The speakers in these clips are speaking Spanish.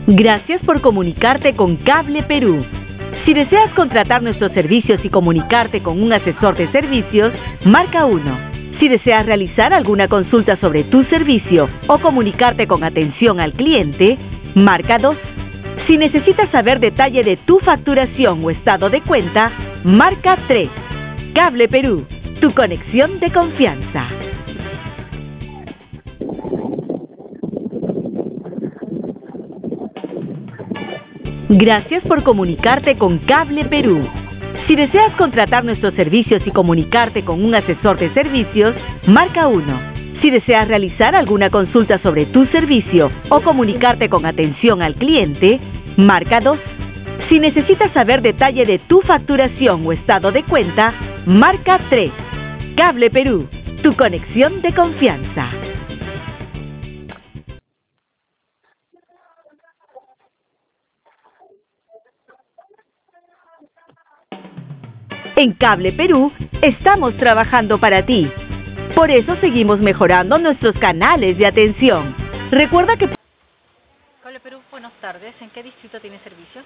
Gracias por comunicarte con Cable Perú. Si deseas contratar nuestros servicios y comunicarte con un asesor de servicios, marca 1. Si deseas realizar alguna consulta sobre tu servicio o comunicarte con atención al cliente, marca 2. Si necesitas saber detalle de tu facturación o estado de cuenta, marca 3. Cable Perú, tu conexión de confianza. Gracias por comunicarte con Cable Perú. Si deseas contratar nuestros servicios y comunicarte con un asesor de servicios, marca 1. Si deseas realizar alguna consulta sobre tu servicio o comunicarte con atención al cliente, marca 2. Si necesitas saber detalle de tu facturación o estado de cuenta, marca 3. Cable Perú, tu conexión de confianza. En Cable Perú estamos trabajando para ti. Por eso seguimos mejorando nuestros canales de atención. Recuerda que... Cable Perú, buenas tardes. ¿En qué distrito tiene servicio?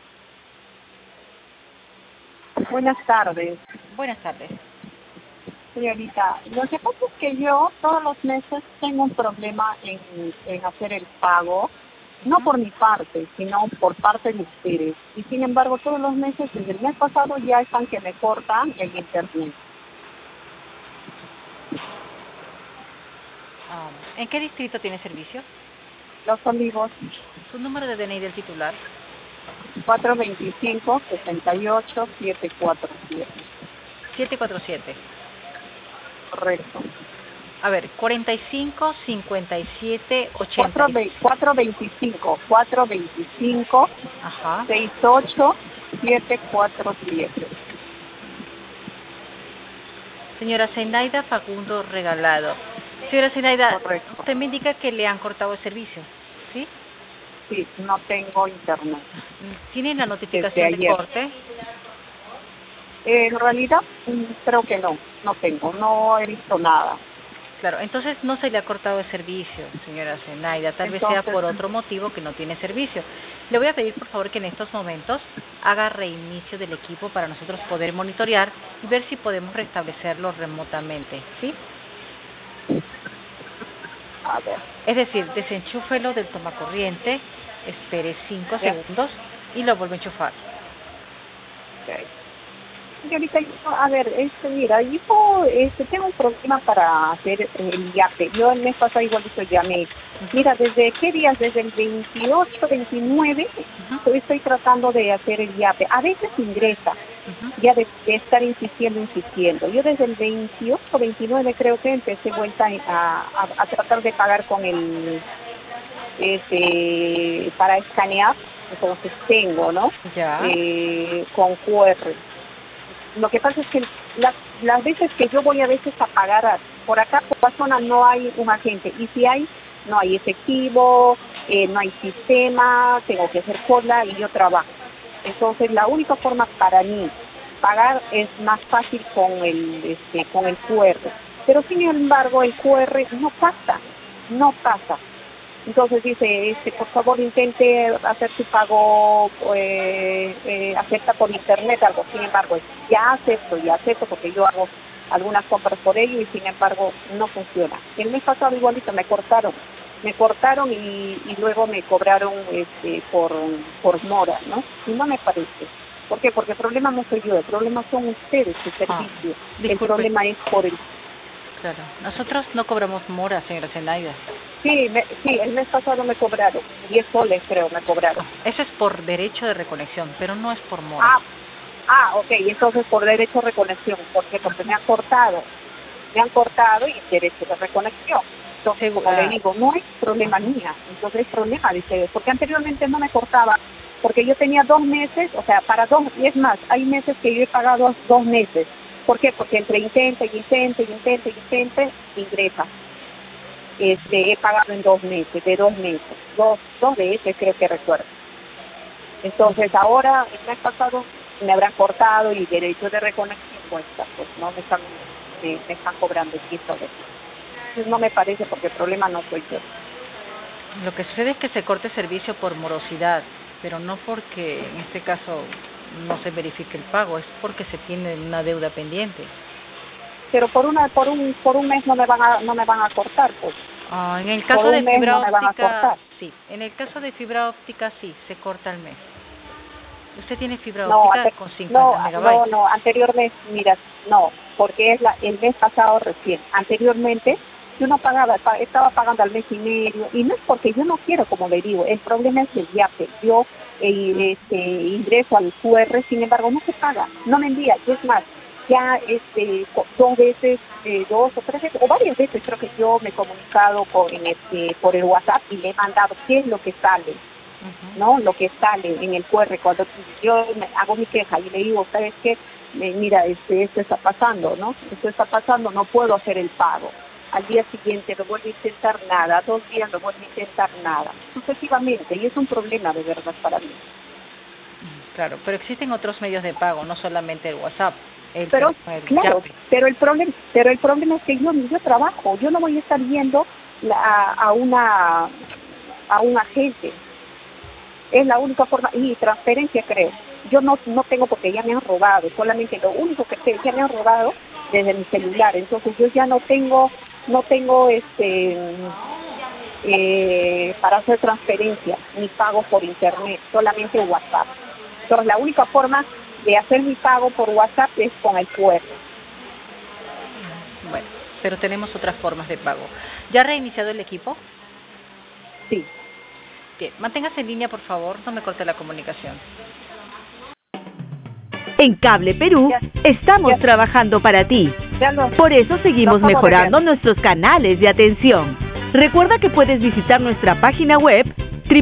Buenas tardes. Buenas tardes. Señorita, lo que pasa es que yo todos los meses tengo un problema en hacer el pago, no por mi parte, sino por parte de ustedes. Y sin embargo, todos los meses, desde el mes pasado, ya están que me cortan el internet. ¿En qué distrito tiene servicio? Los Olivos, ¿Su número de DNI del titular? 425-68-747. 747. Correcto. A ver, 45, 57, 80. 425, Ajá. 68, 747. Señora Zenaida Facundo Regalado. Señora Zenaida, Correcto. usted me indica que le han cortado el servicio, ¿sí? Sí, no tengo internet. ¿Tiene la notificación de corte? En realidad, creo que no tengo, no he visto nada. Claro, entonces no se le ha cortado el servicio, señora Zenaida, tal vez sea por otro motivo que no tiene servicio. Le voy a pedir, por favor, que en estos momentos haga reinicio del equipo para nosotros poder monitorear y ver si podemos restablecerlo remotamente, ¿sí? A ver. Es decir, desenchúfelo del tomacorriente, espere 5 segundos y lo vuelve a enchufar. Okay. Señorita, a ver, mira, yo tengo un problema para hacer el IAPE. Yo el mes pasado igualito llamé. Mira, ¿desde qué días? Desde el 28, 29, estoy tratando de hacer el IAPE. A veces ingresa, ya de estar insistiendo. Yo desde el 28, 29 creo que empecé vuelta a tratar de pagar con el, para escanear. Entonces tengo, ¿no? Ya. Con QR. Lo que pasa es que las veces que yo voy a veces a pagar por acá, por la zona no hay un agente. Y si hay, no hay efectivo, no hay sistema, tengo que hacer cola y yo trabajo. Entonces la única forma para mí pagar es más fácil con el QR. Pero sin embargo el QR no pasa. Entonces dice, por favor intente hacer su pago, acepta por internet algo. Sin embargo, ya acepto porque yo hago algunas compras por ello y sin embargo no funciona. El mes pasado igualito me cortaron y luego me cobraron por mora, ¿no? Y no me parece. ¿Por qué? Porque el problema no soy yo, el problema son ustedes, su servicio. El problema es por el... Claro, nosotros no cobramos mora, señora Zenaida. Sí, el mes pasado me cobraron, 10 soles creo me cobraron. Eso es por derecho de reconexión, pero no es por mora. Ok, entonces por derecho de reconexión, ¿por qué? Porque me han cortado y derecho de reconexión. Entonces, como le digo, no es problema mía, entonces es problema de ustedes, porque anteriormente no me cortaba, porque yo tenía 2 meses, o sea, para 2, y es más, hay meses que yo he pagado 2 meses. ¿Por qué? Porque entre intenta, ingresa. He pagado en 2 meses, dos veces creo que recuerdo. Entonces ahora, el mes pasado, me habrán cortado y derecho de reconexión cuesta, pues no me están cobrando 10 soles. Entonces no me parece porque el problema no soy yo. Lo que sucede es que se corte servicio por morosidad, pero no porque en este caso no se verifique el pago, es porque se tiene una deuda pendiente. Pero por un mes no me van a cortar, pues. En el caso de fibra óptica, sí. En el caso de fibra óptica sí, se corta al mes. ¿Usted tiene fibra óptica con 50 megabytes? No, anteriormente, mira, no, porque es el mes pasado recién. Anteriormente yo no pagaba, estaba pagando al mes y medio, y no es porque yo no quiero, como le digo, el problema es el YAPE. Yo ingreso al QR, sin embargo no se paga, no me envía, y es más, ya 2 veces, 2 o 3 veces, o varias veces creo que yo me he comunicado por el WhatsApp y le he mandado qué es lo que sale, ¿no? Lo que sale en el QR, cuando yo hago mi queja y le digo, ¿sabes qué? Mira, esto está pasando, ¿no? Esto está pasando, no puedo hacer el pago. Al día siguiente no vuelvo a intentar nada, 2 días no vuelvo a intentar nada, sucesivamente, y es un problema de verdad para mí. Claro, pero existen otros medios de pago, no solamente el WhatsApp. Pero el problema es que yo trabajo, yo no voy a estar yendo a un agente. Es la única forma, y transferencia creo. Yo no tengo, porque ya me han robado, solamente lo único que sé, ya me han robado desde mi celular, entonces yo ya no tengo para hacer transferencia ni pago por internet, solamente WhatsApp. Entonces la única forma de hacer mi pago por WhatsApp es con el QR. Bueno, pero tenemos otras formas de pago. ¿Ya ha reiniciado el equipo? Sí. Bien, manténgase en línea, por favor, no me corte la comunicación. En Cable Perú estamos trabajando para ti. Por eso seguimos mejorando nuestros canales de atención. Recuerda que puedes visitar nuestra página web